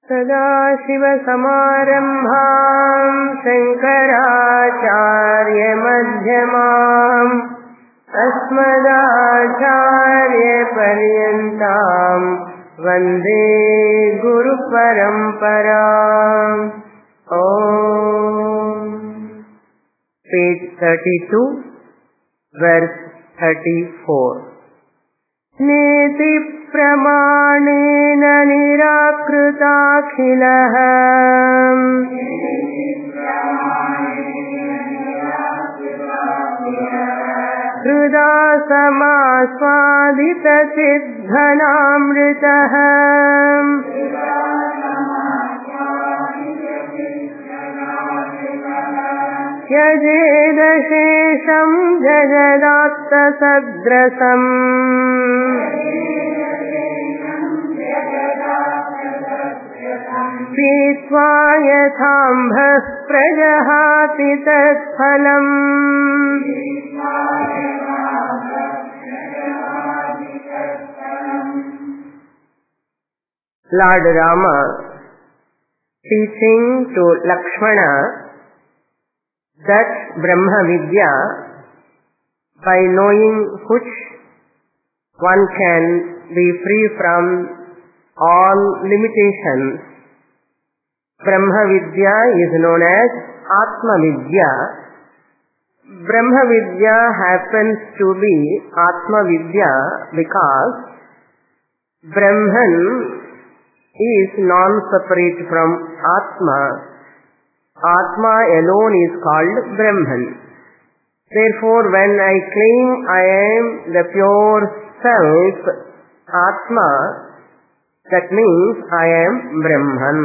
सदाशिवसमारम्भाम् शङ्कराचार्यमध्यमाम् अस्मदाचार्यपर्यन्ताम् वन्दे गुरुपरम्पराम्. Page 32, verse 34. नेति प्रमाणेन निराकृताखिलः हृदा समास्वादितचिद्धनामृतः यजेदशेषं जगदात्तसद्रसम् पीत्वा यथाम्भः प्रजहाति तत्फलम्. Lord Rama teaching to Lakshmana that Brahma Vidya, by knowing which one can be free from all limitations. Brahma Vidya is known as Atma Vidya. Brahma Vidya happens to be Atma Vidya because Brahman is non-separate from Atma. Atma alone is called Brahman. Therefore, when I claim I am the pure self, Atma, that means I am Brahman.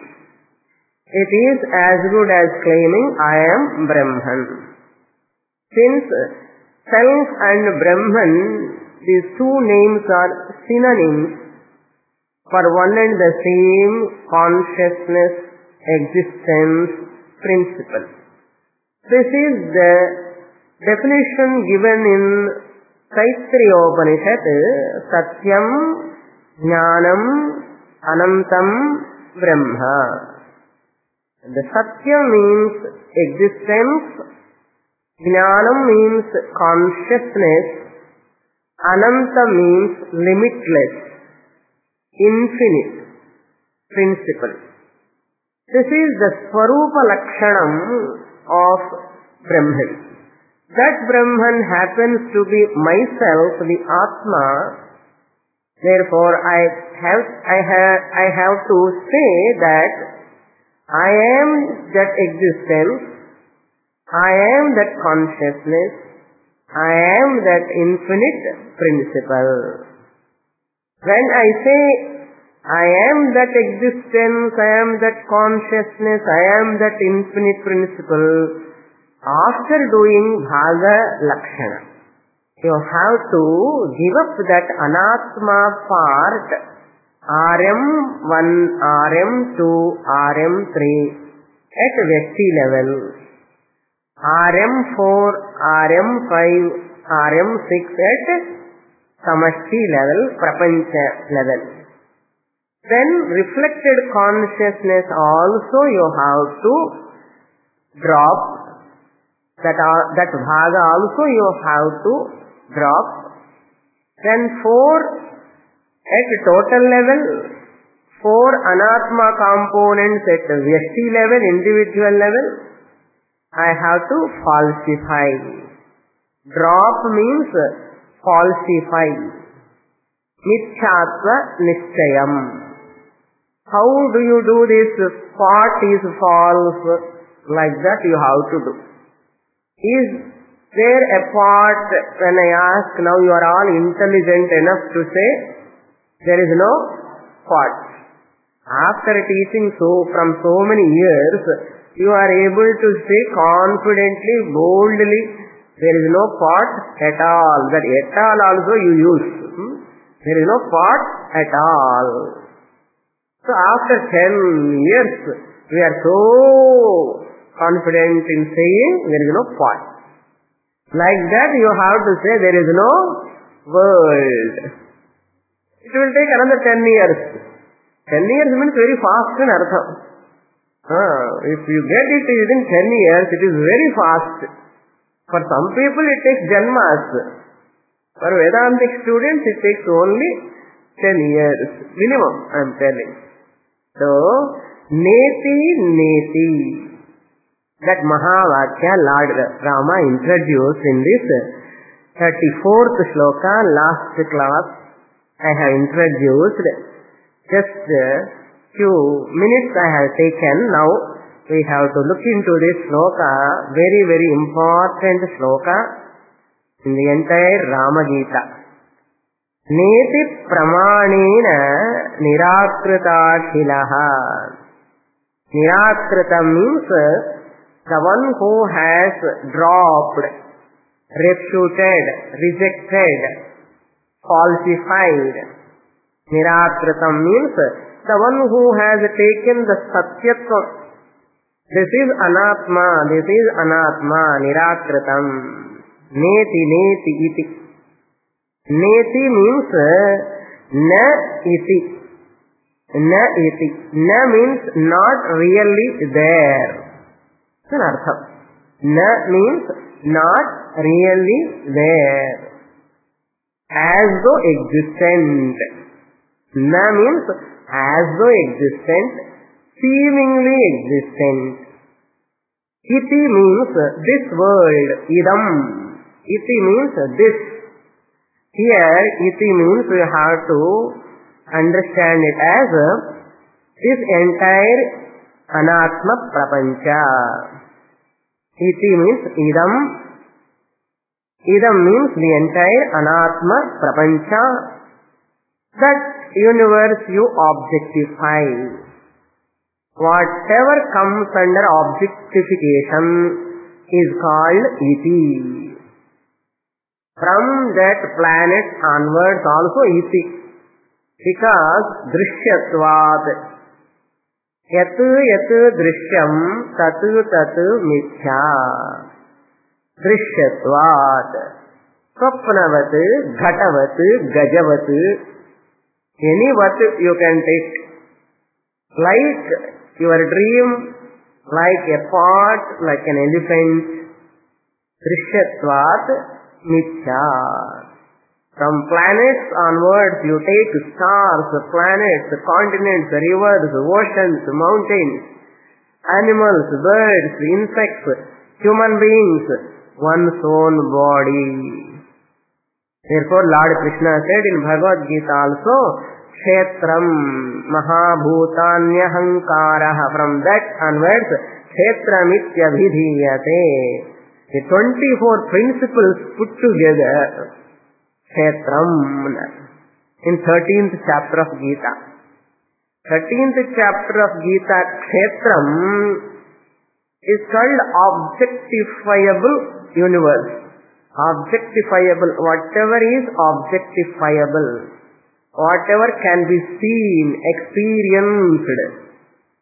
It is as good as claiming I am Brahman. Since self and Brahman, these two names are synonyms for one and the same consciousness, existence, principle. This is the definition given in Taittiriya Upanishad, Satyam, Jnanam, Anantam, Brahma. The Satya means existence, Jnanam means consciousness, Ananta means limitless, infinite, principle. This is the Swarupa Lakshanam of Brahman. That Brahman happens to be myself, the Atma. Therefore, I have to say that I am that existence, I am that consciousness, I am that infinite principle. When I say I am that existence, I am that consciousness, I am that infinite principle, after doing Bhaga Lakshana, you have to give up that Anatma part, RM1, RM2, RM3 at Vyakti level, RM4, RM5, RM6 at Samashti level, Prapancha level. Then reflected consciousness also you have to drop, that Bhaga also you have to drop. Then 4 at total level, 4 Anatma components at Vyakti level, individual level, I have to falsify. Drop means falsify. Mithyattva Nischayam. How do you do this? Part is false. Like that you have to do. Is there a part, when I ask, now you are all intelligent enough to say, there is no part. After teaching from so many years, you are able to say confidently, boldly, there is no part at all. That at all also you use. There is no part at all. So after 10 years, we are so confident in saying there is no part. Like that you have to say there is no world. It will take another 10 years. 10 years means very fast in Artham. If you get it within 10 years, it is very fast. For some people it takes Janmas. For Vedantic students it takes only 10 years. Minimum, I am telling. So, Neti Neti. That Mahavakya Lord Rama introduced in this 34th shloka, last class I have introduced. Just few minutes I have taken. Now we have to look into this shloka, very, very important shloka in the entire Rama Gita. Neti pramanena nirakritaakhilaha. Nirakrita means the one who has dropped, refuted, rejected, falsified. Nirakritam means the one who has taken the satyatvam. This is anatma, this is anatma, nirakritam. Neti, neti, iti. Neti means na iti. Na iti. Na means not really there. That's an artham. Na means not really there. As though existent. Na means as though existent, seemingly existent. Iti means this world, idam. Iti means this. Here, iti means we have to understand it as this entire anatma prapancha. Iti means idam. Idam means the entire anatma prapancha. That universe you objectify. Whatever comes under objectification is called iti. From that planet onwards also iti. Because drishyatvat. Yatu yatu drishyam tatu tatu mithya. Drishyatvat. Swapnavat, ghatavat, gajavat. Any what you can take. Like your dream, like a pot, like an elephant. Drishyatvat mithya. From planets onwards you take stars, planets, continents, rivers, oceans, mountains, animals, birds, insects, human beings, one's own body. Therefore Lord Krishna said in Bhagavad Gita also, Kshetram Mahabhutanyahankarah. From that onwards, Kshetramityabhidhiyate. The 24 principles put together, Kshetram, in 13th chapter of Gita. 13th chapter of Gita, Kshetram, is called objectifiable universe. Objectifiable, whatever is objectifiable, whatever can be seen, experienced.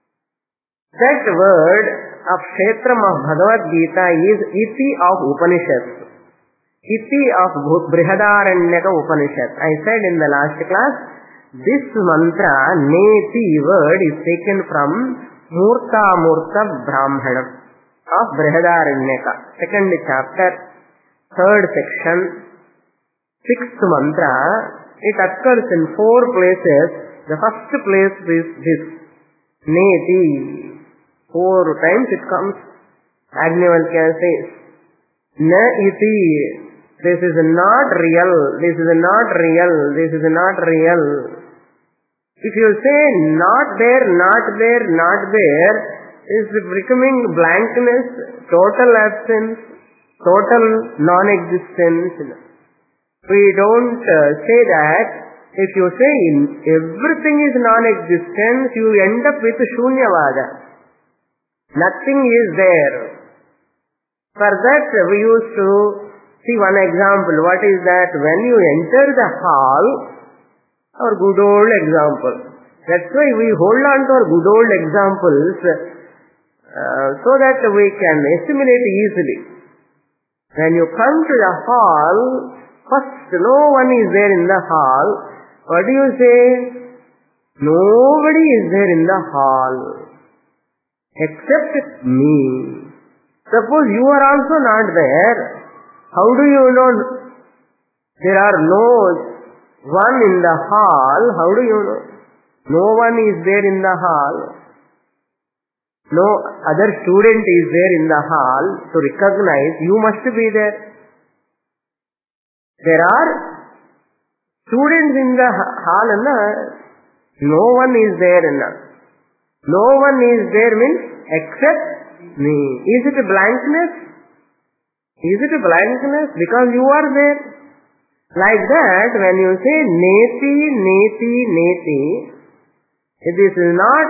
That word of Kshetram of Bhagavad Gita is iti of Upanishads. Iti of Brihadaranyaka Upanishad. I said in the last class, this mantra, neti word, is taken from Murta Murta Brahmana of Brihadaranyaka. Second chapter, third section, sixth mantra. It occurs in 4 places. The first place is this, neti. 4 times it comes. Agnivalkya says, na iti. This is not real, this is not real, this is not real. If you say not there, not there, not there, is becoming blankness, total absence, total non-existence. We don't say that. If you say everything is non-existence, you end up with Shunyavada. Nothing is there. For that we used to see one example. What is that? When you enter the hall, our good old example. That's why we hold on to our good old examples so that we can assimilate easily. When you come to the hall, first no one is there in the hall. What do you say? Nobody is there in the hall except me. Suppose you are also not there. How do you know there are no one in the hall? How do you know? No one is there in the hall. No other student is there in the hall to recognize you must be there. There are students in the hall and no one is there. No one is there means except me. Is it a blankness? Is it a blankness? Because you are there. Like that, when you say neti, neti, neti, this is not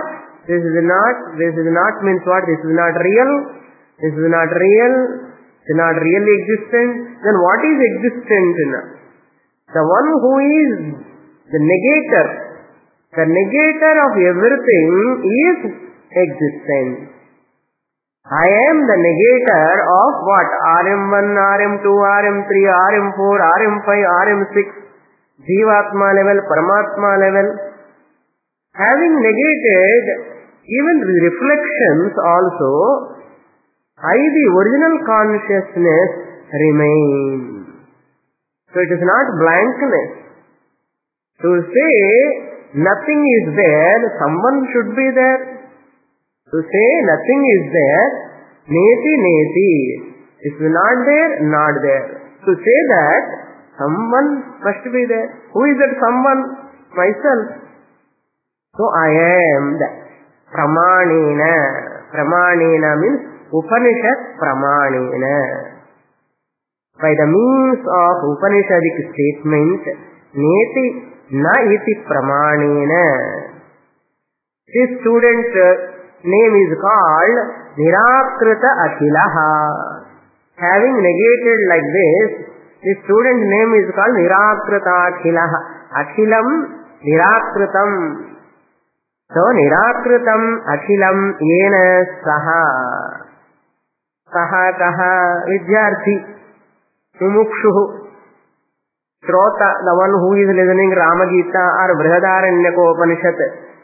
means what? This is not real. This is not real. It is not really existent. Then what is existent? The one who is the negator. The negator of everything is existent. I am the negator of what? RM1, RM2, RM3, RM4, RM5, RM6, Jivatma level, Paramatma level. Having negated even the reflections also, the original consciousness remains. So it is not blankness. To say nothing is there, someone should be there. To say nothing is there, neti neti. If not there, not there. To say that someone must be there. Who is that someone? Myself. So I am that. Pramanena. Pramanena means Upanishad Pramanena. By the means of Upanishadic statement, neti na iti pramanena. This student name is called Nirakrita Akhilaha. Having negated like this student name is called Nirakrita Akhilaha. Akhilam Nirakritam. So Nirakritam Akhilam Yena Saha. Saha Kaha Vidyarthi Mumukshuhu. Shrota, the one who is listening Rama Gita or Brihadaranyaka Upanishad.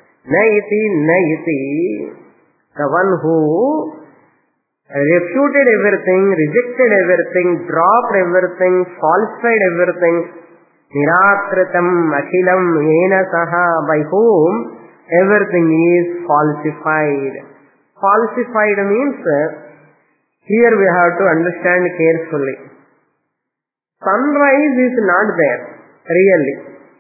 Naiti, the one who refuted everything, rejected everything, dropped everything, falsified everything. Nirakritam Akhilam Yena Saha, by whom everything is falsified. Falsified means, here we have to understand carefully. Sunrise is not there, really.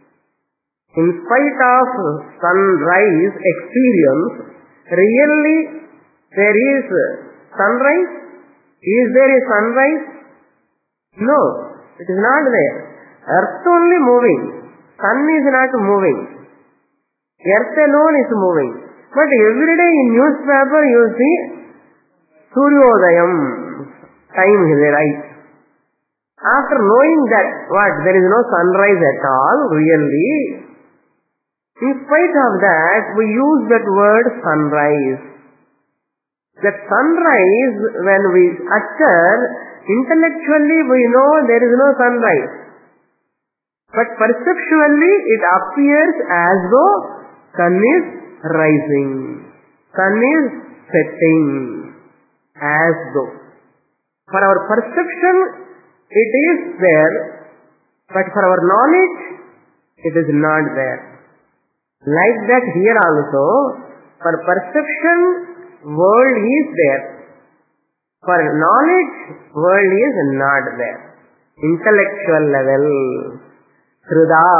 In spite of sunrise experience, really there is sunrise? Is there a sunrise? No, it is not there. Earth only moving. Sun is not moving. Earth alone is moving. But every day in newspaper you see Suryodayam time is right. After knowing that there is no sunrise at all, really, in spite of that, we use that word sunrise. That sunrise, when we utter, intellectually we know there is no sunrise. But perceptually it appears as though sun is rising, sun is setting, as though. For our perception, it is there, but for our knowledge, it is not there. Like that here also, for perception, world is there. For knowledge, world is not there. Intellectual level. Hruda.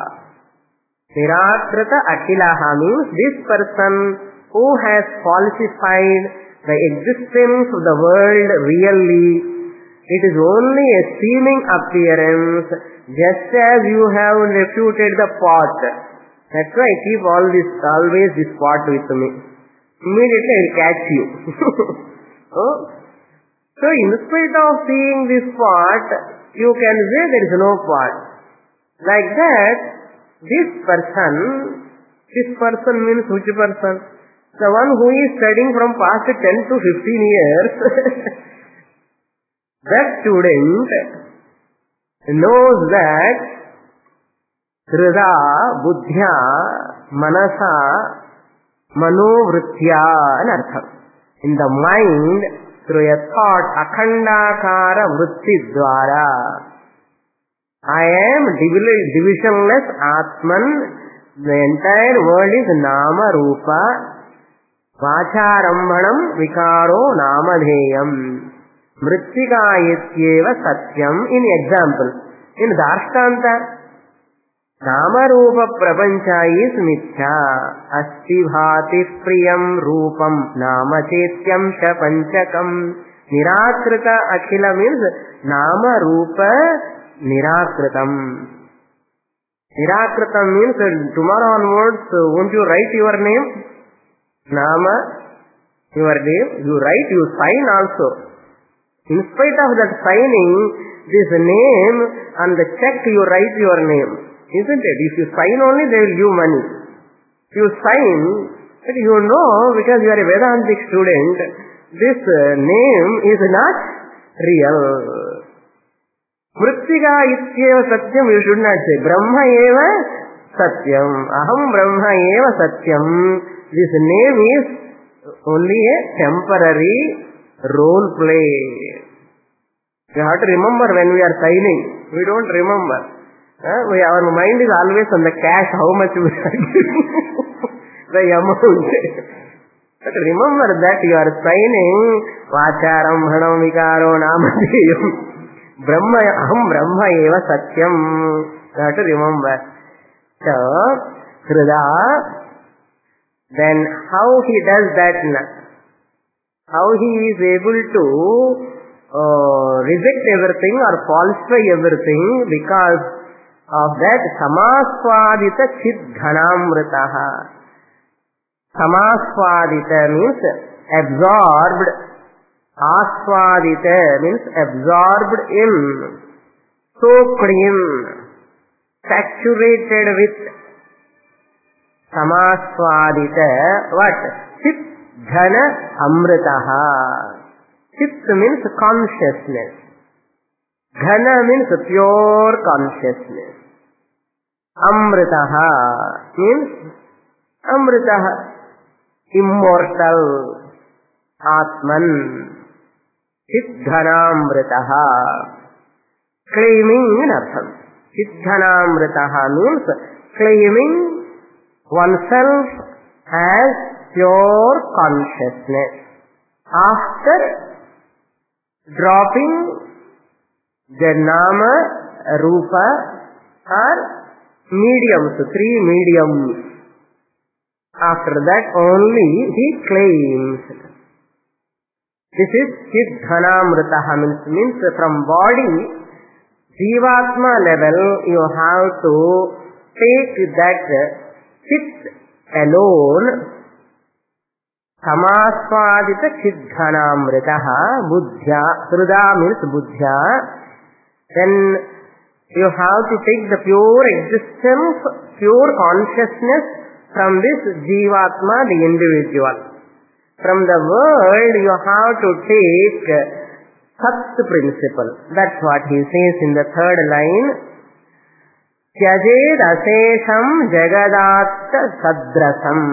Nirakrita Akhilaha means this person who has falsified the existence of the world really. It is only a seeming appearance, just as you have refuted the pot. That's why I keep always this pot with me. Immediately I will catch you. So in spite of seeing this pot, you can say there is no pot. Like that, this person means which person? The one who is studying from past 10 to 15 years, that student knows that Hrida, buddhya, manasa, manovritya and artham. In the mind, through a thought, akhandakara vritti dwara, I am divisionless Atman. The entire world is Nama Rupa. Vacharambhanam vikaro namadheyam. Mrittika ityeva satyam. In example, in Darshanta, Nama Rupa prapancha is mithya. Asti bhati priyam rupam nama chetyam sha panchakam. Nirakrita akhila means Nama Rupa Nirakritam. Nirakritam means tomorrow onwards, won't you write your name? Nama, your name, you write, you sign also. In spite of that signing, this name, on the check you write your name. Isn't it? If you sign only, they will give money. If you sign, but you know, because you are a Vedantic student, this name is not real. Mrittika ityeva satyam, you should not say. Brahma eva satyam. Aham Brahma eva satyam. This name is only a temporary role play. You have to remember when we are signing. We don't remember. Our mind is always on the cash, how much we are giving. The amount. But remember that you are signing Vacharambhanam vikaro namadheyam. Brahma, aham Brahma eva satyam. You have to remember. So, Hrida, then how he does that? How he is able to reject everything or falsify everything because of that samaswadita chidghanamritaha. Samaswadita means absorbed. Aswadita means absorbed in, soaked in, saturated with. Samaswadita, what? Chit dhana amritaha. Chit means consciousness. Dhana means pure consciousness. Amritaha means amritaha, immortal, Atman. Siddhanamritaha, claiming in artham. Siddhanamritaha means claiming oneself as pure consciousness after dropping the nama, rupa or mediums, three mediums. After that only he claims. This is Siddhanamritaha means from body, Jivatma level, you have to take that Chit alone. Samaswadita Siddhanamritaha, Buddhya, Hrida means Buddhya. Then you have to take the pure existence, pure consciousness from this Jivatma, the individual. From the world you have to take Sat principle. That's what he says in the third line. Tyajed asesham jagadatta sadrasam.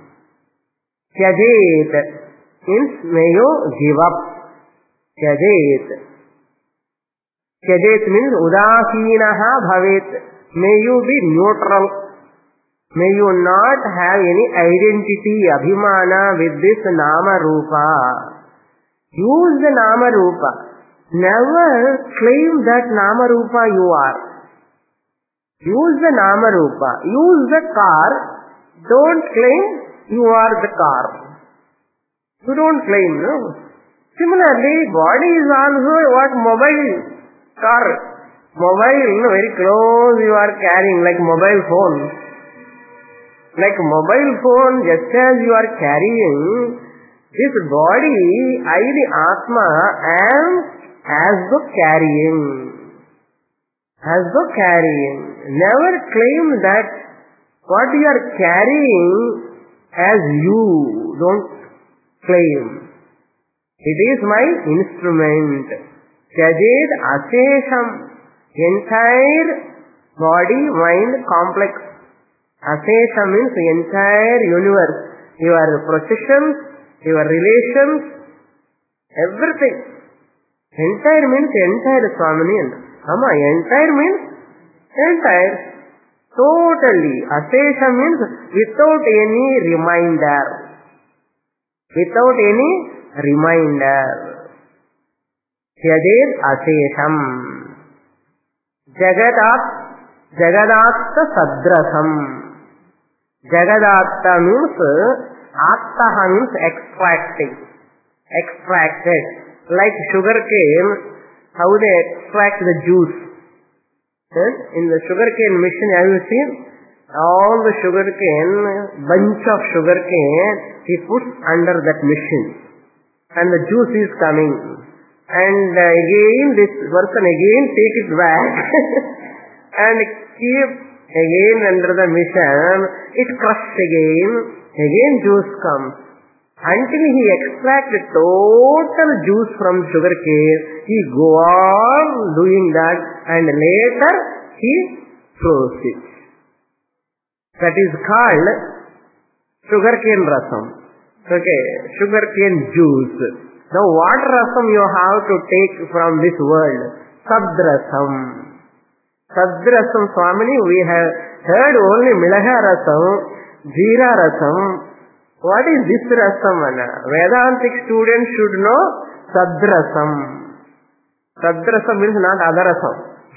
Tyajed means may you give up. Tyajed. Tyajed means udasinaha bhavet. May you be neutral. May you not have any identity, abhimana with this nama rupa. Use the nama rupa. Never claim that nama rupa you are. Use the nama rupa. Use the car. Don't claim you are the car. You don't claim, no? Similarly, body is also what mobile car. Mobile, very close you are carrying, like mobile phone. Like mobile phone, just as you are carrying, this body, I the Atma am as though carrying. As though carrying. Never claim that what you are carrying as you. Don't claim. It is my instrument. Tyajed asesham. Entire Body, mind, complex. Asesha means the entire universe. Your possessions, your relations, everything. Entire means entire, Swamini. Amma, entire means entire. Totally. Asesha means without any reminder. Without any reminder. Yaded asesham. Jagadatta sadrasam. Jagadatta means attaha means extracting. Extracted. Like sugar cane, how they extract the juice. In the sugar cane machine, have you seen? All the sugar cane, bunch of sugar cane, he puts under that machine. And the juice is coming. And again, this person again take it back. And keep again under the machine. It crushes again. Again juice comes. Until he extracts the total juice from sugar cane, he go on doing that and later he throws it. That is called sugarcane rasam. Okay, sugarcane juice. Now what rasam you have to take from this world? Sadrasam. Sadrasam, Swamini, we have heard only Milaha rasam, Jeera rasam. What is this rasam? Vedantic students should know Sadrasam. Sadrasam means not other rasam.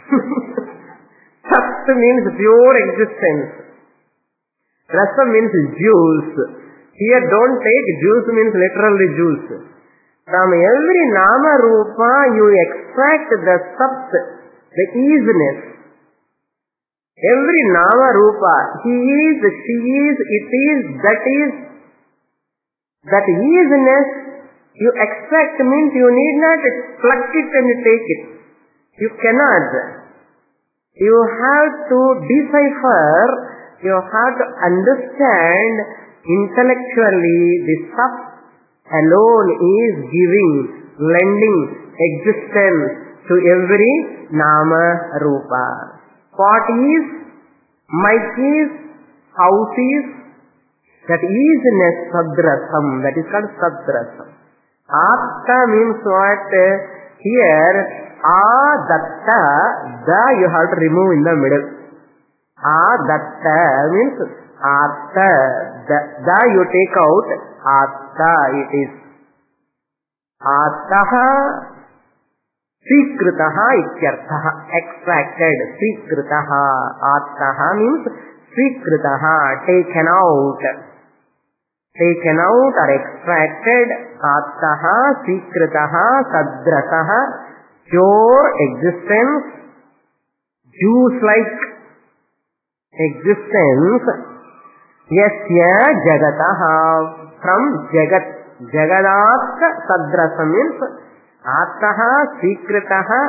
Sat means pure existence. Rasam means juice. Here don't take juice means literally juice. From every nama rupa you extract the sat, the easiness. Every nama rupa, he is, she is, it is, that is. That easiness you extract means you need not pluck it and take it. You cannot. You have to decipher, you have to understand intellectually the sat alone is giving, lending existence to every nama rupa. Pot is, mic is, house is, that easiness, sadrasam, that is called sadrasam. Atta means what? Here, datta, da you have to remove in the middle. Datta means atta, da you take out, atta it is. Attaha, sikritaha ityarthaha, extracted, sikritaha. Attaha means sikritaha, taken out. Taken out or extracted, attaha, sikritaha, sadrasaha, pure existence, juice-like existence, yasya jagataha, from jagat, jagadatta sadrasa means, attaha, sikritaha,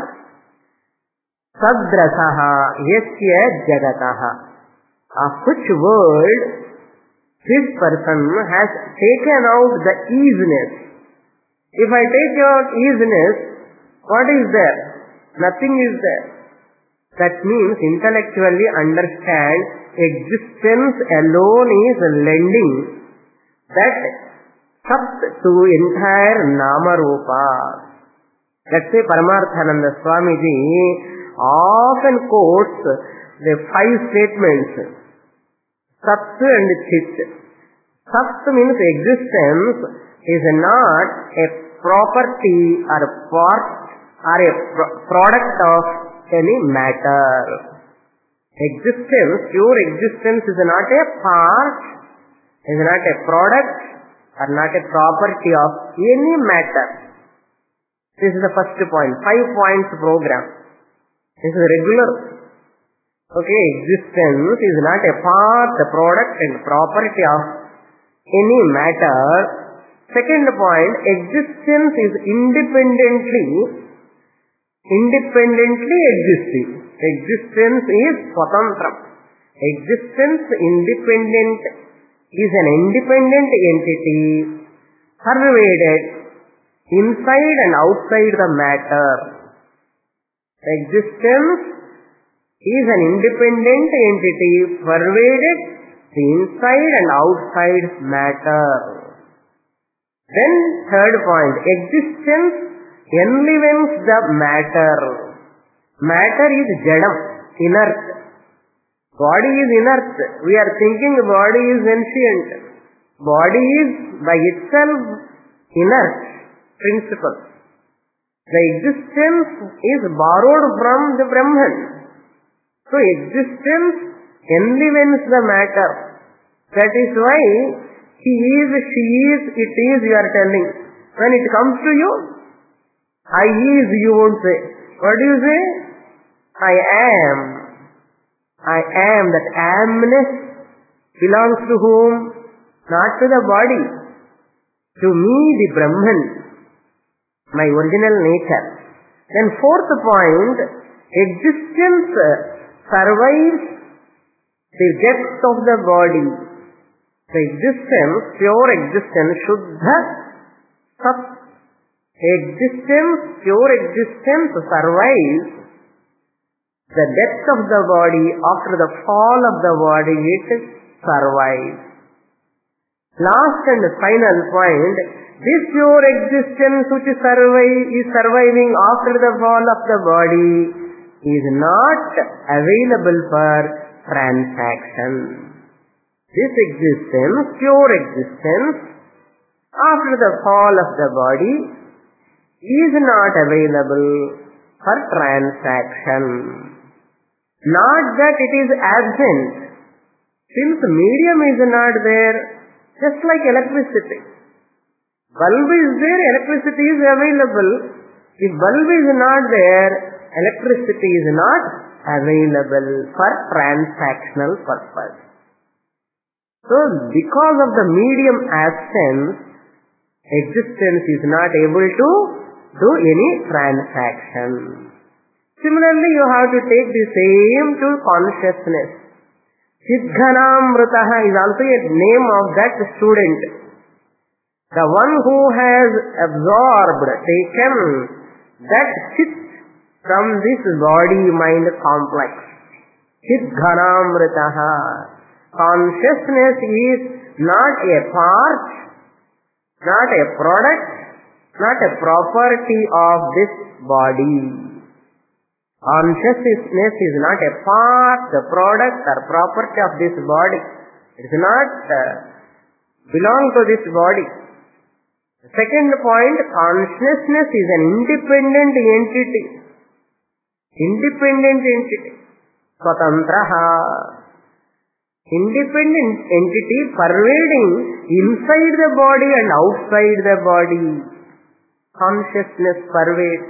sadrasaha, yasya jagataha, of which world this person has taken out the easiness. If I take out easiness, what is there? Nothing is there. That means intellectually understand existence alone is lending that sat to entire nama rupa. Let's say Paramarthananda Swamiji often quotes the 5 statements. Sat and Chit. Sat means existence is not a property or a part or a product of any matter. Existence, pure existence is not a part, is not a product or not a property of any matter. This is the first point. 5 points program. This is regular. Okay, existence is not a part, a product and property of any matter. Second point, existence is independently existing. Existence is swatantram. Existence is an independent entity pervaded inside and outside the matter. Existence is an independent entity pervaded the inside and outside matter. Then third point, existence enlivens the matter. Matter is jadam, inert. Body is inert. We are thinking body is ancient. Body is by itself inert principle. The existence is borrowed from the Brahman. So existence enlivens the matter. That is why he is, she is, it is, you are telling. When it comes to you, I is, you won't say. What do you say? I am. I am. That amness belongs to whom? Not to the body. To me, the Brahman, my original nature. Then fourth point, existence survives the depth of the body. The existence, pure existence, Shuddha Sat. Existence, pure existence survives the depth of the body. After the fall of the body, it survives. Last and final point, this pure existence which is surviving after the fall of the body is not available for transaction. This existence, pure existence, after the fall of the body is not available for transaction. Not that it is absent. Since medium is not there, just like electricity. Bulb is there, electricity is available. If bulb is not there, electricity is not available for transactional purpose. So, because of the medium absence, existence is not able to do any transaction. Similarly, you have to take the same to consciousness. Siddhanamritaha is also a name of that student. The one who has absorbed, taken that chit from this body-mind complex. Siddhanamritaha. Consciousness is not a part, not a product, not a property of this body. Consciousness is not a part, the product or property of this body. It does not belong to this body. The second point, consciousness is an independent entity. Independent entity. Swatantraha. Independent entity pervading inside the body and outside the body. Consciousness pervades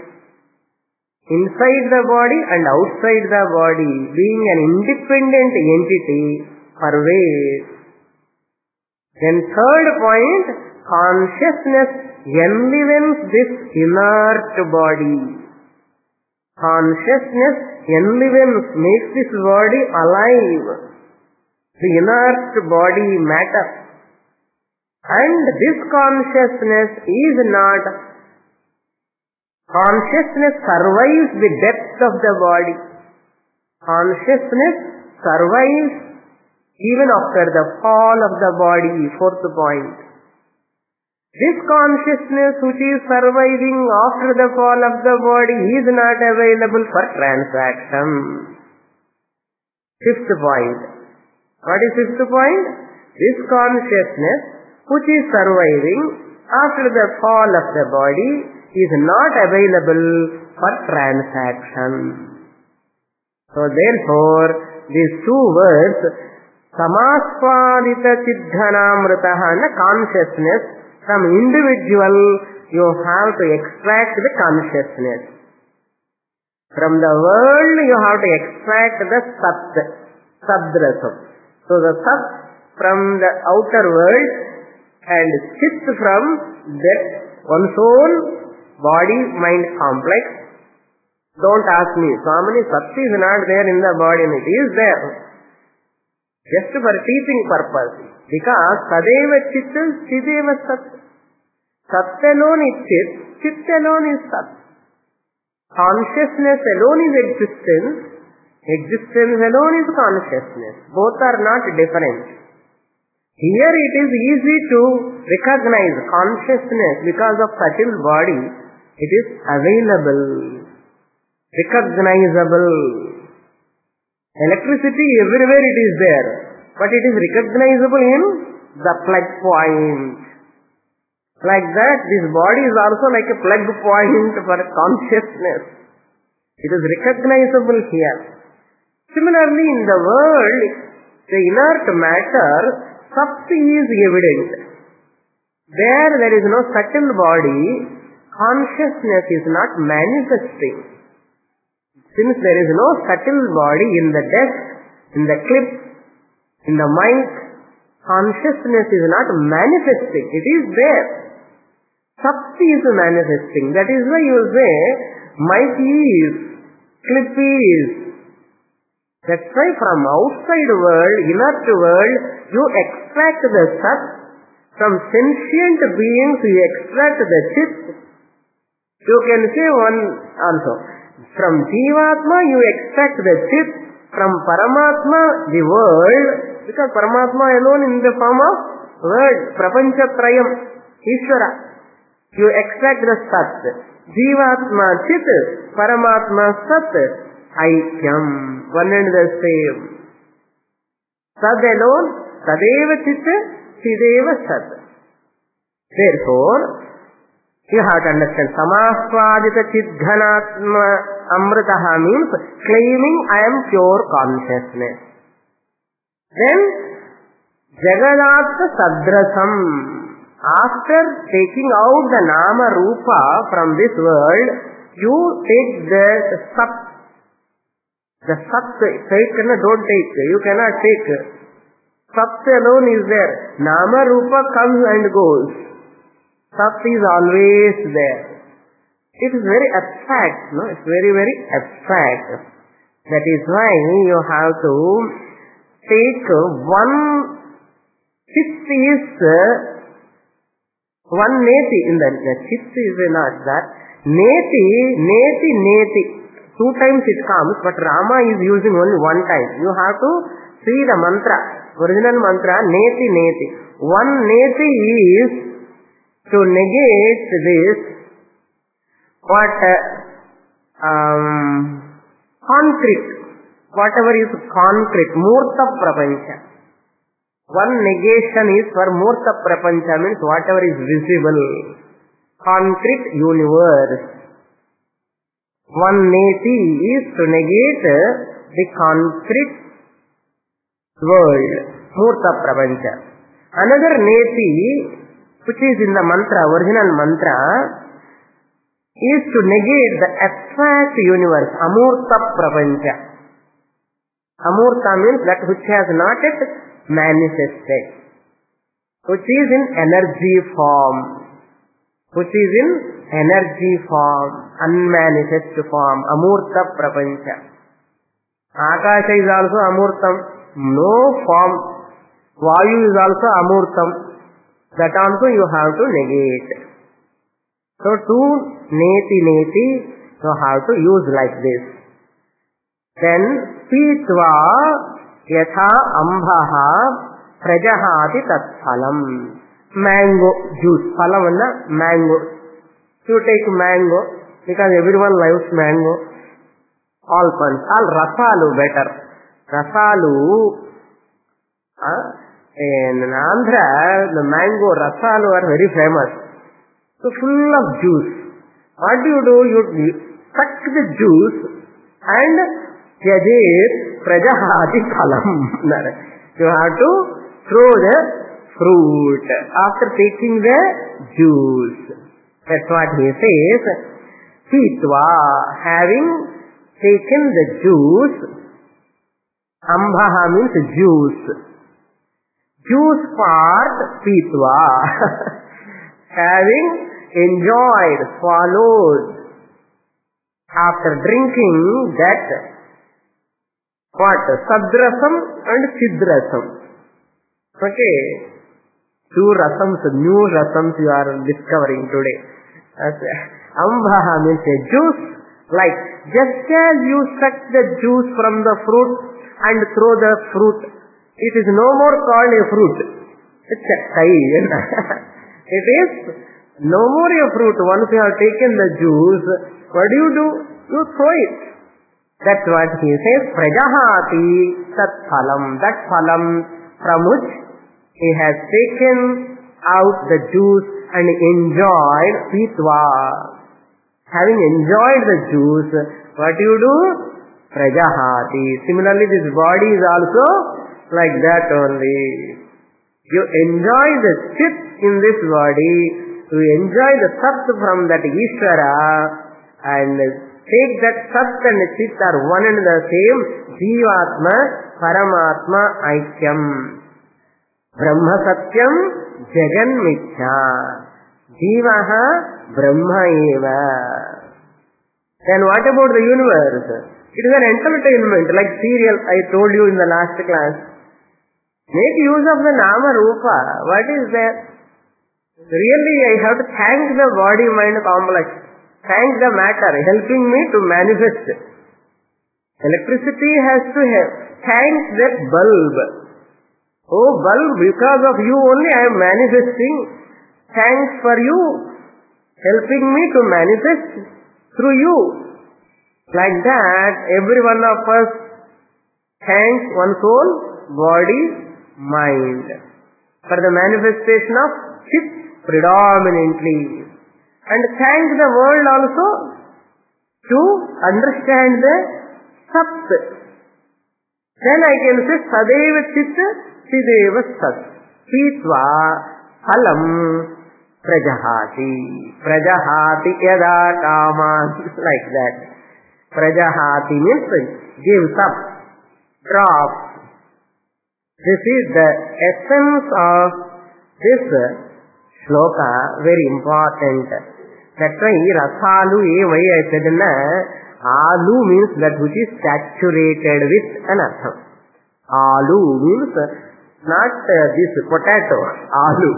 inside the body and outside the body. Being an independent entity pervades. Then third point, consciousness enlivens this inert body. Consciousness enlivens, makes this body alive. The inert body matter. And this consciousness is not, consciousness survives the depth of the body. Consciousness survives even after the fall of the body. Fourth point. This consciousness which is surviving after the fall of the body is not available for transaction. Fifth point. What is fifth point? This consciousness which is surviving after the fall of the body is not available for transaction. So therefore, these two words, samaspadita siddhanamritaha, and consciousness, from individual you have to extract the consciousness. From the world you have to extract the sadrasam. So the sat from the outer world and chit from that one's own body-mind complex. Don't ask me, Swamini, sat is not there in the body, and it is there. Just for teaching purpose. Because tadeva chit, chideva sat. Sat alone is chit, chit alone is sat. Consciousness alone is existence, Existence alone is consciousness. Both are not different. Here it is easy to recognize consciousness because of subtle body. It is available, recognizable. Electricity everywhere it is there, but it is recognizable in the plug point. Like that, this body is also like a plug point for consciousness. It is recognizable here. Similarly, in the world, the inert matter, Sapti is evident. There is no subtle body, consciousness is not manifesting. Since there is no subtle body in the desk, in the clip, in the mic, consciousness is not manifesting. It is there. Sapti is manifesting. That is why you say, mic is, clip is. That's why from outside world, inert world, you extract the Sat. From sentient beings, you extract the Chit. You can say one also. From Jivatma, you extract the Chit. From Paramatma, the world. Because Paramatma alone in the form of word. Prapanchatrayam, Ishvara. You extract the Sat. Jivatma Chit, Paramatma Sat, Aikyam. One and the same. Sad alone, Sadeva Chit, Chideva Sat. Therefore, you have to understand, Samaswadita Chidghanatma Amritaha means claiming I am pure consciousness. Then, Jagadatta Sadrasam. After taking out the Nama Rupa from this world, you take the Sat. The Sat, take, don't take. You cannot take. Sat alone is there. Nama Rupa comes and goes. Sat is always there. It is very abstract, no? It's very, very abstract. That is why you have to take one. Chit is one neti in the Chit is not that. Neti. 2 times it comes, but Rama is using only 1 time. You have to see the mantra, original mantra, neti. One neti is to negate this, what concrete, whatever is concrete, Murta Prapancha. One negation is for Murta Prapancha, means whatever is visible, concrete universe. One neti is to negate the concrete world, Murta Prapancha. Another neti, which is in the mantra, original mantra, is to negate the abstract universe, Amurta Prapancha. Amurta means that which has not yet manifested, which is in energy form, unmanifest form, Amurta Prapancha. Akasha is also Amurtam, no form. Vayu is also Amurtam. That also you have to negate. So two neti you have to use like this. Then pitva yatha ambhaha prajahati tatphalam. Mango juice. Phalam anna mango. You take mango because everyone likes mango. All punch. All rasalu better. Rasalu. In Andhra, the mango rasalu are very famous. So full of juice. What do? You suck the juice and yajet prajahati phalam. You have to throw the fruit after taking the juice. That's what he says. Pitva, having taken the juice, ambhaha means juice. Juice part, pitva. Having enjoyed, swallowed, after drinking that, what? Sadrasam and Chidrasam. Okay. 2 rasams, new rasams you are discovering today. Ambhaha means a juice, Like, just as you suck the juice from the fruit and throw the fruit, it is no more called a fruit. It's a kai. It is no more a fruit. Once you have taken the juice, what do? You throw it. That's what he says. Prajahati tat phalam. That phalam from which he has taken out the juice and enjoyed pitva. Having enjoyed the juice, what do? Prajahati. Similarly, this body is also like that only. You enjoy the chit in this body, you enjoy the sat from that Ishvara, and take that sat and chit are one and the same. Jivatma, Paramatma, Aikyam. Brahma Satyam, Jagan Mithya. Jivaha, Brahma Eva. Then what about the universe? It is an entertainment, like serial I told you in the last class. Make use of the Nama Rupa. What is that? Really, I have to thank the body-mind complex. Thank the matter, helping me to manifest. Electricity has to have. Thank that bulb. Oh, bulb, because of you only I am manifesting. Thanks for you, helping me to manifest through you. Like that, every one of us thanks one soul, body, mind, for the manifestation of chit predominantly. And thank the world also to understand the Sat. Then I can say Sadeva Chit, Chideva Sat. Pitva Phalam Prajahati. Prajahati Yada Kaman. Like that. Prajahati means gives up, drops. This is the essence of this shloka, very important. That's why Rasalu Evai I said, Alu means that which is saturated with an artham. Alu means not this potato, alu.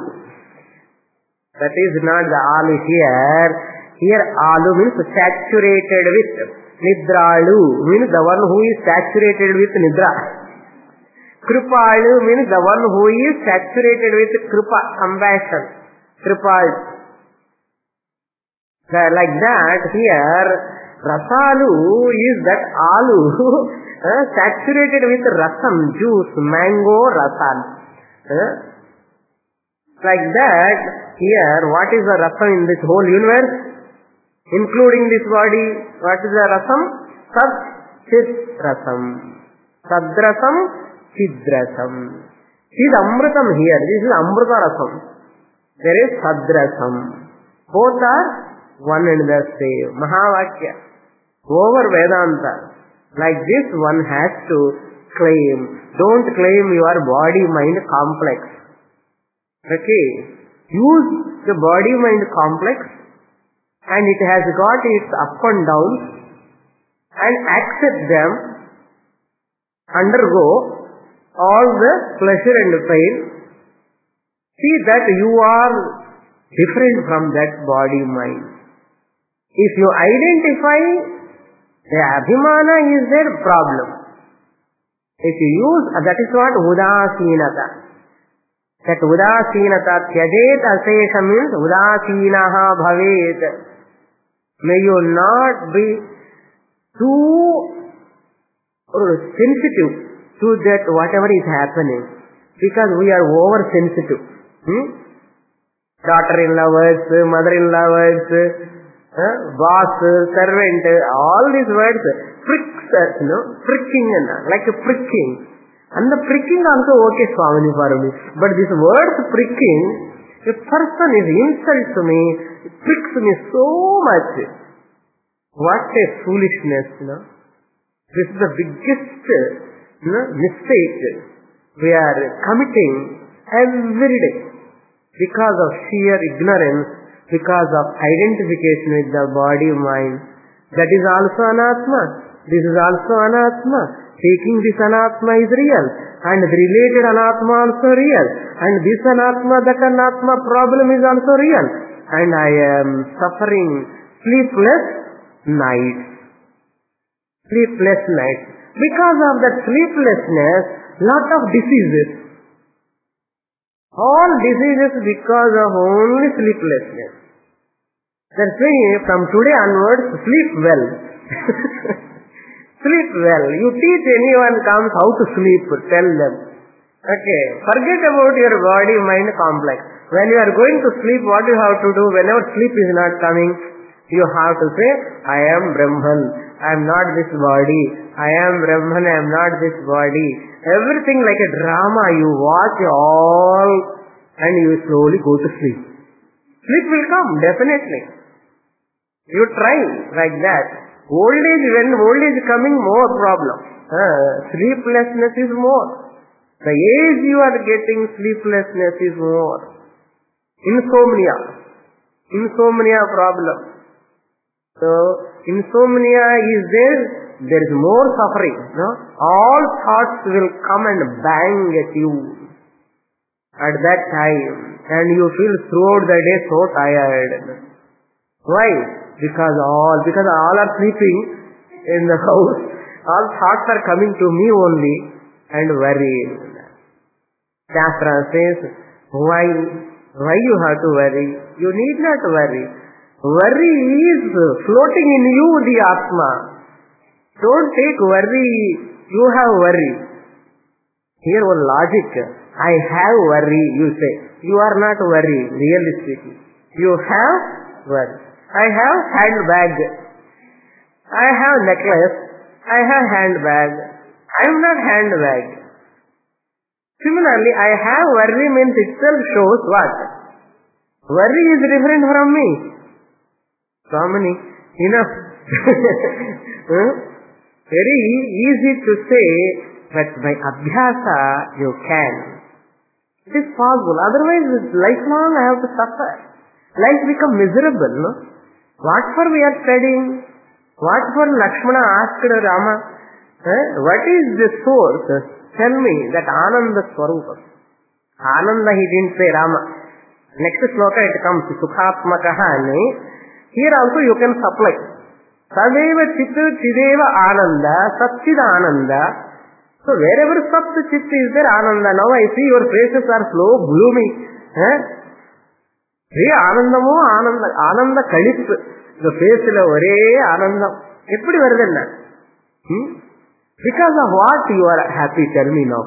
That is not the alu here. Here alu means saturated with. Nidralu means the one who is saturated with nidra. Kripalu means the one who is saturated with kripa, compassion. Kripalu. Like that, here, Rasalu is that alu, saturated with rasam, juice, mango, rasal. Like that, here, what is the rasam in this whole universe? Including this body, what is the rasam? Sat, chit, rasam. Sadrasam, chidrasam. This is amritam here. This is amrita rasam. There is sadrasam. Both are one and the same. Mahavakya. Over Vedanta. Like this one has to claim. Don't claim your body-mind complex. Okay. Use the body-mind complex and it has got its up and downs and accept them. Undergo all the pleasure and pain. See that you are different from that body-mind. If you identify the abhimana is their problem. If you use, that is what udasinata. That udasinata, tyajet asesha means udasinaha bhavet. May you not be too sensitive to that whatever is happening. Because we are oversensitive. Daughter-in-law words, mother-in-law words, boss, servant, all these words pricks us, pricking, like a pricking. And the pricking also okay, Swamini, for me. But this word pricking, a person is insult to me, it pricks me so much. What a foolishness, This is the biggest mistake we are committing every day because of sheer ignorance, because of identification with the body mind. That is also anatma. This is also anatma. Taking this anatma is real, and the related anatma also real, and this anatma, that anatma problem is also real, and I am suffering sleepless nights. Sleepless nights. Because of that sleeplessness, lot of diseases. All diseases because of only sleeplessness. That's why from today onwards, sleep well. Sleep well. You teach anyone comes how to sleep, tell them. Okay, forget about your body-mind complex. When you are going to sleep, what you have to do? Whenever sleep is not coming, you have to say, I am Brahman, I am not this body. I am Brahman, I am not this body. Everything like a drama, you watch all and you slowly go to sleep. Sleep will come, definitely. You try like that. Old age, when old age is coming, more problem. Sleeplessness is more. The age you are getting, sleeplessness is more. Insomnia problem. So, insomnia is there is more suffering. No? All thoughts will come and bang at you at that time. And you feel throughout the day so tired. Why? Because all are sleeping in the house. All thoughts are coming to me only and worrying. Shastra says, why you have to worry? You need not worry. Worry is floating in you, the Atma. Don't take worry. You have worry. Here one logic. I have worry, you say. You are not worry, really speaking. You have worry. I have handbag. I have necklace. I have handbag. I am not handbag. Similarly, I have worry means itself shows what? Worry is different from me. Swamini, enough. Very easy to say, but by abhyasa you can. It is possible. Otherwise, lifelong I have to suffer. Life become miserable. No? What for we are studying? What for Lakshmana asked Rama? What is the source? Tell me that Ananda Swarupa. Ananda he didn't say Rama. Next sloka it comes, Sukhatmakaha. Here also you can supply. Sadeva Chit Chideva Ananda, Satchid Ananda. So wherever Sat Chit is there, Ananda. Now I see your faces are so gloomy. Hey Anandamo Ananda. Ananda Kalip. The face is Ore Ananda. Eppadi varudhenna? Because of what you are happy? Tell me now.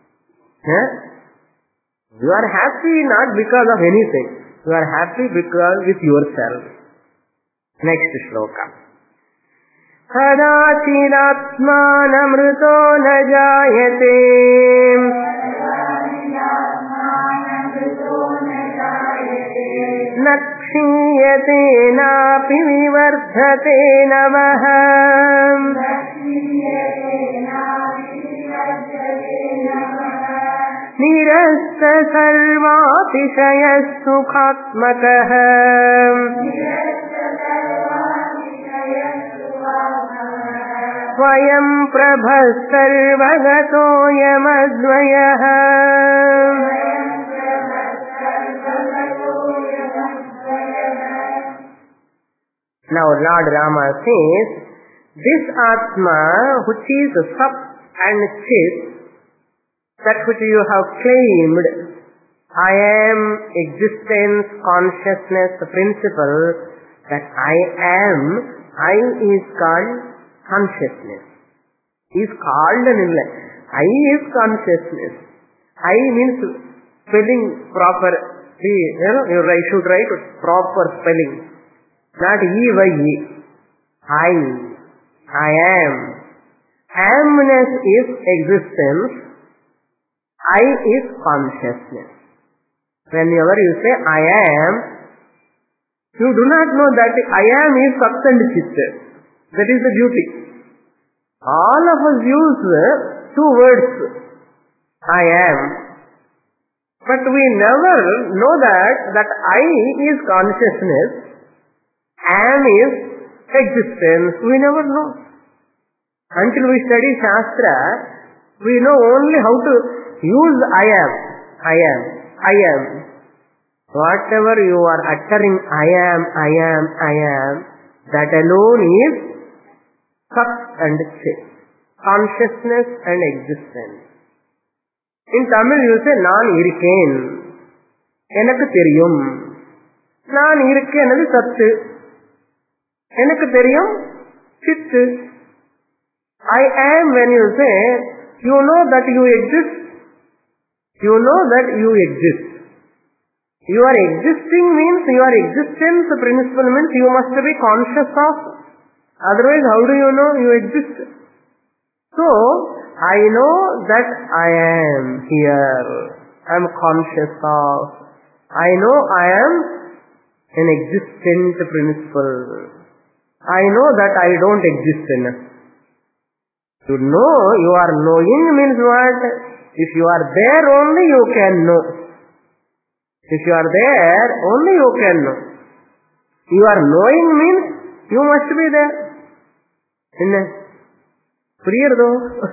You are happy not because of anything. You are happy because with yourself. Next shloka. Kadachidatmanamruto na jayate nakshiyate napi vivardhate navah nirasta sarvatishaya sukhatmakah Svayam prabhas sarvagato yamadvayah. Now Lord Rama says, this Atma which is Sat and Chit, that which you have claimed, I am existence, consciousness, the principle, that I am, I is called consciousness. Is called an illness. I is consciousness. I means spelling proper. You should write proper spelling. Not E-Y-E. I am. Amness is existence. I is consciousness. Whenever you say I am, you do not know that I am is Sat and Chit. That is the beauty. All of us use two words, I am. But we never know that I is consciousness, am is existence. We never know. Until we study Shastra, we know only how to use I am. Whatever you are uttering, I am, that alone is Sat and Chit, consciousness and existence. In Tamil you say நான் இருக்கேன், எனக்கு தெரியும். நான் இருக்கேன் அது சத்து, எனக்கு தெரியும் சித்து. I am, when you say, you know that you exist. You know that you exist. Your existing means, your existence principle means you must be conscious of. Otherwise, how do you know you exist? So, I know that I am here. I am conscious of. I know I am an existent principle. I know that I don't exist in it. To know, you are knowing means what? If you are there only you can know. If you are there only you can know. You are knowing means you must be there. Puriyardo?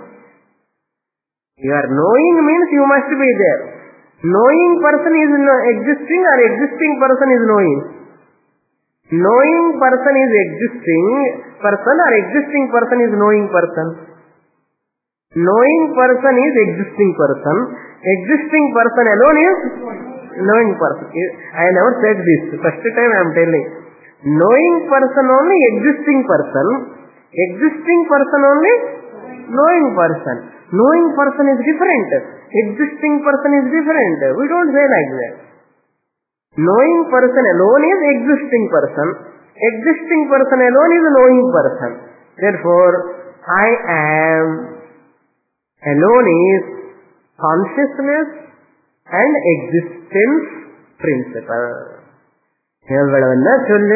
You are knowing means you must be there. Knowing person is existing or existing person is knowing? Knowing person is existing person or existing person is knowing person? Knowing person is existing person. Existing person alone is knowing person. I never said this. First time I am telling. Knowing person only existing person. Existing person only knowing person. Knowing person is different. Existing person is different. We don't say like that. Knowing person alone is existing person. Existing person alone is knowing person. Therefore, I am alone is consciousness and existence principle. Evalvanna sollu.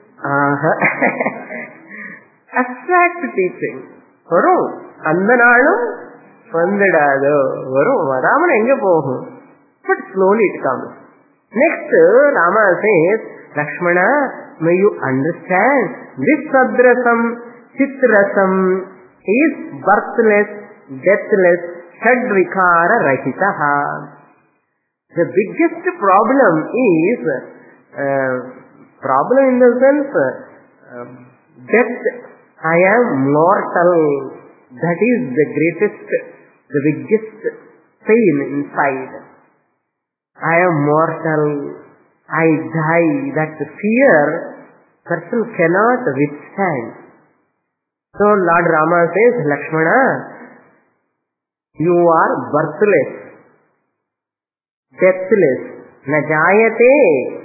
Abstract teaching. Varum andha naalum vandidadu. Varum varaman enga pohum. But slowly it comes. Next, Rama says, Lakshmana, may you understand this Sadrasam, Chitrasam is birthless, deathless, Shadvikara Rahitaha. The biggest problem is, problem in the sense, death. I am mortal. That is the greatest, the biggest pain inside. I am mortal. I die. That fear person cannot withstand. So Lord Rama says, Lakshmana, you are birthless, deathless. Na jayate.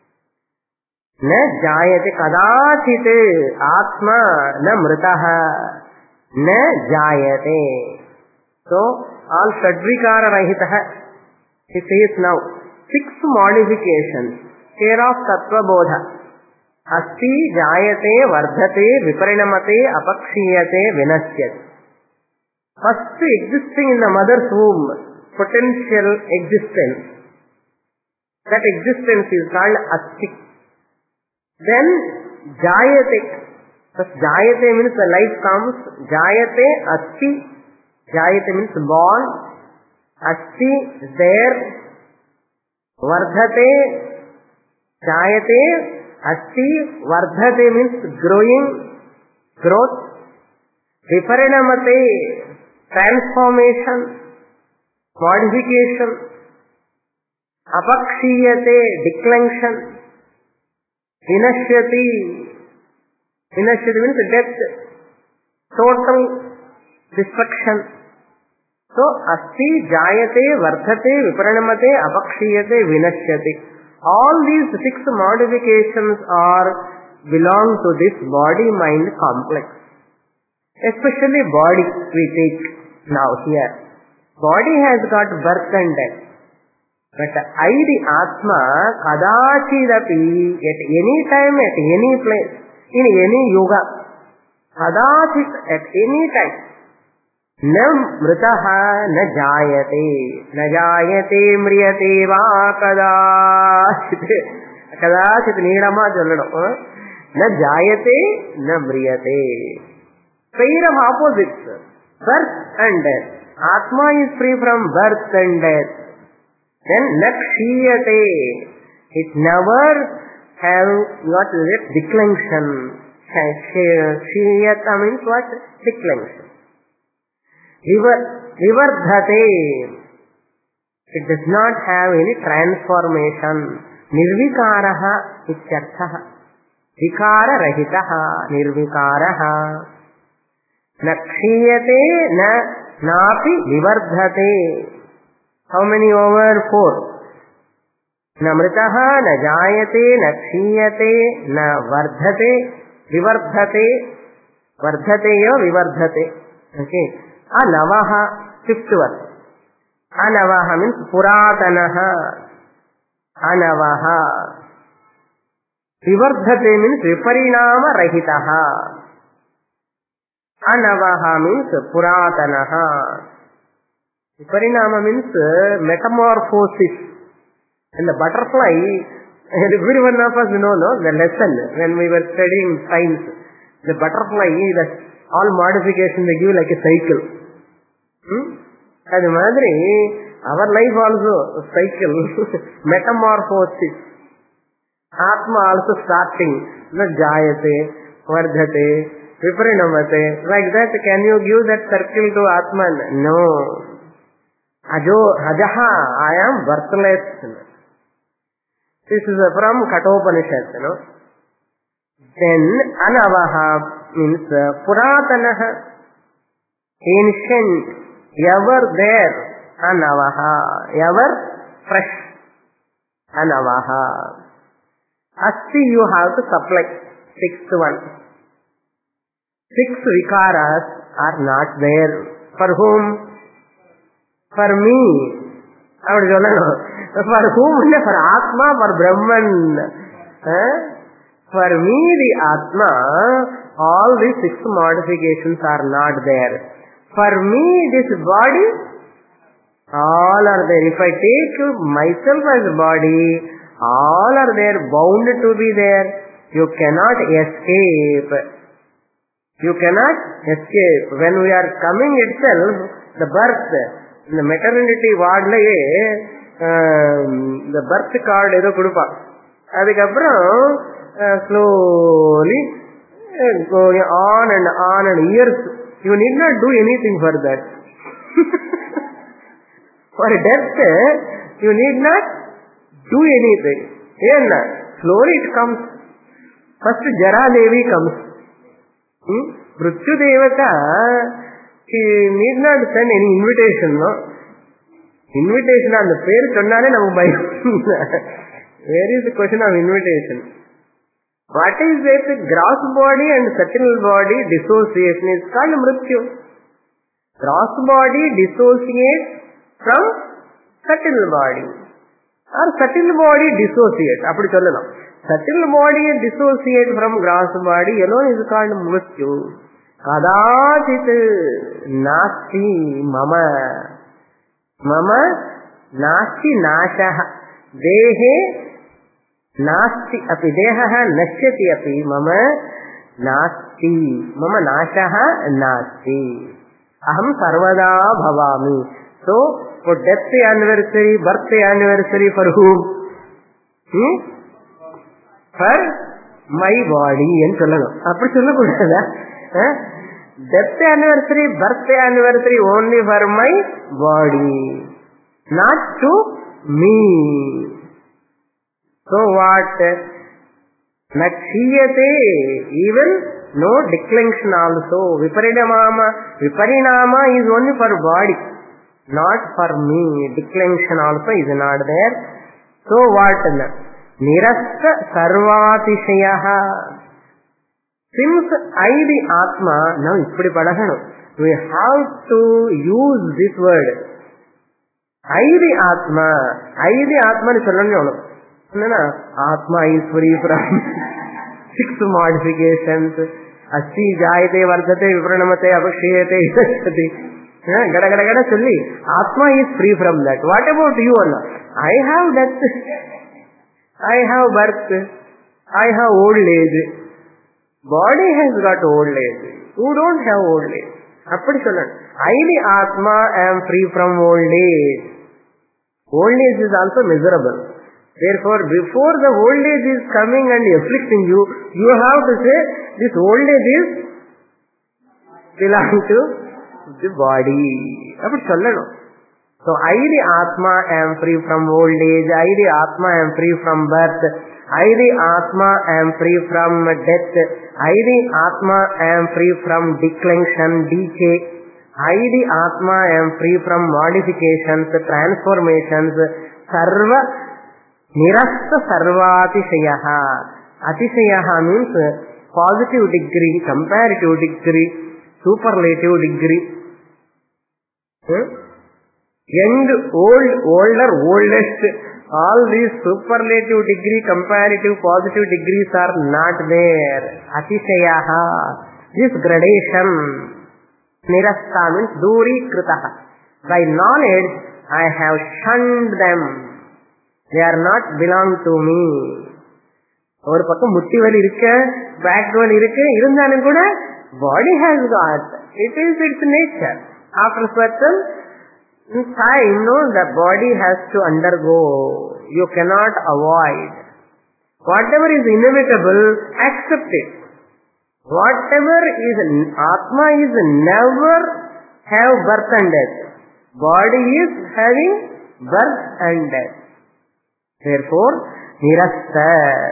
Na jayate kadachite atma na mritaha. Na jayate. So, all shadvikara rahitaha. He says now, 6 modifications. Care of Tattva Bodha. Asti, Jayate, Vardhate, Viparinamate, Apakshiyate, Vinasyate. First, existing in the mother's womb, potential existence. That existence is called Asti. Then, Jayate. First, Jayate means the life comes. Jayate, Asti. Jayate means born. Asti is there. Vardhate, Jayate, Asti, Vardhate means growing, growth. Viparinamate, transformation, modification. Apakshiyate, declension. Vinashyati, vinashyati means death, total destruction. So, Asti, Jayate, Vardhate, Viparinamate, Apakshiyate, Vinashyate. All these 6 modifications belong to this body-mind complex. Especially body we take now here. Body has got birth and death. But I, the Atma, kadachidapi, at any time, at any place, in any yuga, kadachit, at any time, na mritaha na jayate mriyate va kadachit needama solladum na jayate na mriyate. Pair of opposites, birth and death. Atma is free from birth and death. Then na kshiyate, it never have got declension, Kshiyata means what? Declension. Vivardhate. It does not have any transformation. Nirvikaraha ityarthaha. Vikara rahitaha. Nirvikaraha. Na kshiyate napi vivardhate. How many over? 4. Na mritaha, na jayate, na kshiyate, na vardhate, vivardhate, vardhate yo vivardhate. Okay. Anavaha, 5th verse. Anavaha means puratanaha. Anavaha. Vivardhate means viparinama rahitaha. Anavaha means puratanaha. Viparinama means metamorphosis. And the butterfly, every one of us know, the lesson when we were studying science. The butterfly, all modification they give like a cycle. As madri, our life also a cycle, metamorphosis. Atma also starting, the jayate, vardhate, viparinamate. Like that, can you give that circle to Atman? No. Ajaha, I am birthless. This is from Kathopanishad, Then Anavaha means Puratanaha, ancient, ever there. Anavaha, ever fresh. Anavaha. Asti you have to supply. 6th one. 6 vikaras are not there. For whom? For me. I would say, for whom? For Atma, for Brahman. For me, the Atma, all these 6 modifications are not there. For me, this body, all are there. If I take myself as a body, all are there, bound to be there. You cannot escape. You cannot escape. When we are coming itself, the birth, in the maternity ward, the birth card edo kudupa. Adukapram slowly going on and years. You need not do anything for that. For death, you need not do anything. Slowly it comes. First Jara Devi comes. Mrityu Devata, she need not send any invitation, no? Invitation on the pair chonnane namu bhai. Where is the question of invitation? What is that? Gross body and subtle body dissociation is called mrityu. Gross body dissociates from subtle body. Or subtle body dissociates. Appadi sollalam. Subtle body dissociate from gross body alone is called mrityu. Kadachit nasti mama. Mama nasti nashaha. Dehe nasti api. Dehaha nashyati api. Mama nasti. Mama nashaha nasti. Aham sarvada bhavami. So, for death anniversary, birthday anniversary for whom? For my body. And sollanum. Appadi sollakudada. Death anniversary, birthday anniversary only for my body. Not to me. So what? Nakshiyate, even no declension also. Viparinama is only for body, not for me. Declension also is not there. So what? Nirasta sarvatishayaha. Since I the Atma, now ippadi padahanu. We have to use this word. I the Atma ni sollannu. Atma is free from 6 modifications. Asti jayate vardhate viparinamate apakshiyate isashati. Gada solli. Atma is free from that. What about you? I have death. I have birth. I have old age. Body has got old age. You don't have old age. Appadi sollan. I the Atma am free from old age. Old age is also miserable. Therefore, before the old age is coming and afflicting you, you have to say, this old age is belong to the body. Appudu sollano. So I the Atma am free from old age, I the Atma am free from birth, I the Atma am free from death, I the Atma am free from declension, decay, I the Atma am free from modifications, transformations, sarva nirasta sarvatisayaha. Atisayaha means positive degree, comparative degree, superlative degree. Young, old, older, oldest, all these superlative degree, comparative, positive degrees are not there. Atisayaha, this gradation, nirasta means duri kritaha. By knowledge, I have shunned them. They are not belong to me. ஒரு பக்கம் முட்டி வலி இருக்கு, back வலி இருக்கு, இருந்தாலும் கூட body has got, it is its nature. After certain time, no, the body has to undergo. You cannot avoid. Whatever is inevitable, accept it. Whatever is Atma is never have birth and death. Body is having birth and death. Therefore, nirasta.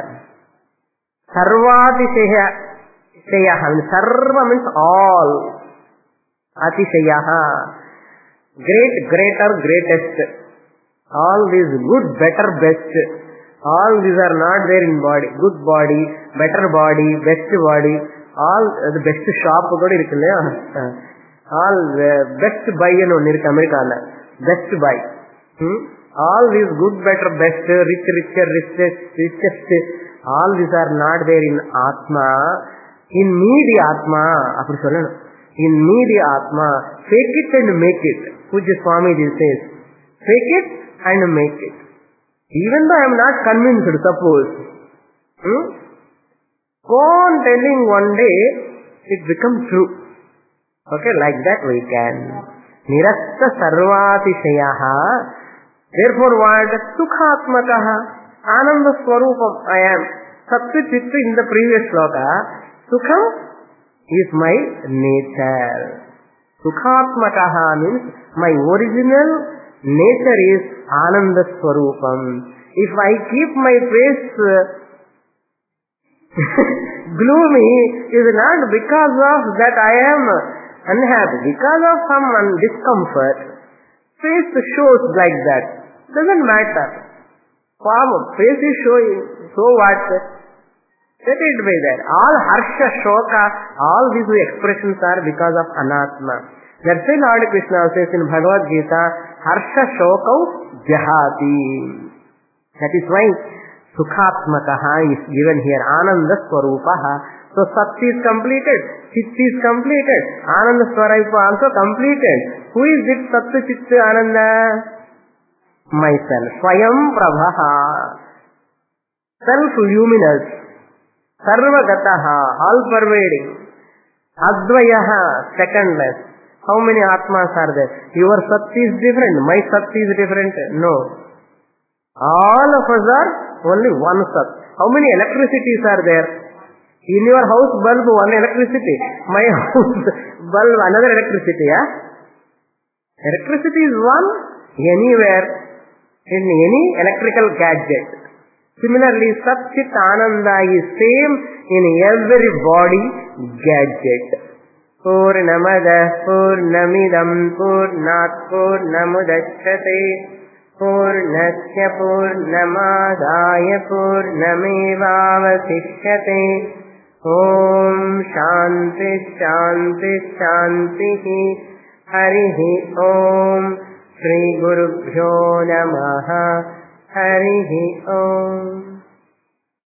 Sarvatiseya. Sarva means all. Atiseyaha. Great, greater, greatest. All these good, better, best. All these are not there in body. Good body, better body, best body. All the best shop kuda irukku. All best buy anu onnu irukku America. Best buy. All these good, better, best, rich, richer, richest. All these are not there in Atma. In me the Atma. Appudu sollanu. In me the Atma. Fake it and make it. Pujya Swamiji says, fake it and make it. Even though I am not convinced, suppose. Go on telling one day, it becomes true. Okay, like that we can. Nirasta sarvatisayaha. Therefore what? Sukhatmakaha. Ananda Swarupam I am. Satya Chitta in the previous sloka. Sukham is my nature. Sukhatmakaha means my original nature is Ananda Swarupam. If I keep my face gloomy, it is not because of that I am unhappy. Because of some discomfort, face shows like that. Doesn't matter. Face is showing. So what? Let it be there. All harsha, shoka, all these expressions are because of anatma. That's why Lord Krishna says in Bhagavad Gita, harsha shokau jahati. That is why sukhatmakaha is given here. Ananda swarupaha. So sat is completed, chit is completed, ananda swarupa also completed. Who is it sat, chit, ananda? Myself. Swayam prabhaha. Self-luminous. Sarvagataha, all-pervading. Advayaha, secondless. How many Atmas are there? Your Sat is different, my Sat is different. No. All of us are only one Sat. How many electricities are there? In your house bulb, one electricity. My house bulb, another electricity. Yeah? Electricity is one anywhere, in any electrical gadget. Similarly, Sat Chit Ananda is same in every body gadget. Purnamada Purnamidam Purnat Purnamudachyate Purnasya Purnamadaya Purnamevavasishyate. Om Shanti Shanti Shanti. Harihi Om. Shri Gurubhyo Namaha. Harihi Om.